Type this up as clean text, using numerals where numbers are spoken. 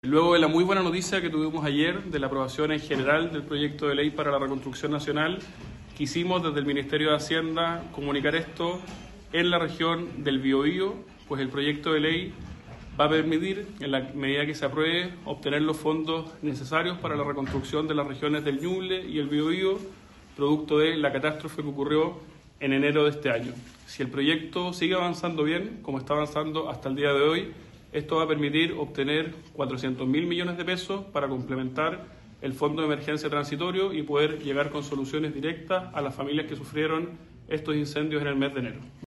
Luego de la muy buena noticia que tuvimos ayer de la aprobación en general del proyecto de ley para la reconstrucción nacional, quisimos desde el Ministerio de Hacienda comunicar esto en la región del Biobío, pues el proyecto de ley va a permitir, en la medida que se apruebe, obtener los fondos necesarios para la reconstrucción de las regiones del Ñuble y el Biobío, producto de la catástrofe que ocurrió en enero de este año. Si el proyecto sigue avanzando bien, como está avanzando hasta el día de hoy, esto va a permitir obtener 400.000 millones de pesos para complementar el Fondo de Emergencia Transitorio y poder llegar con soluciones directas a las familias que sufrieron estos incendios en el mes de enero.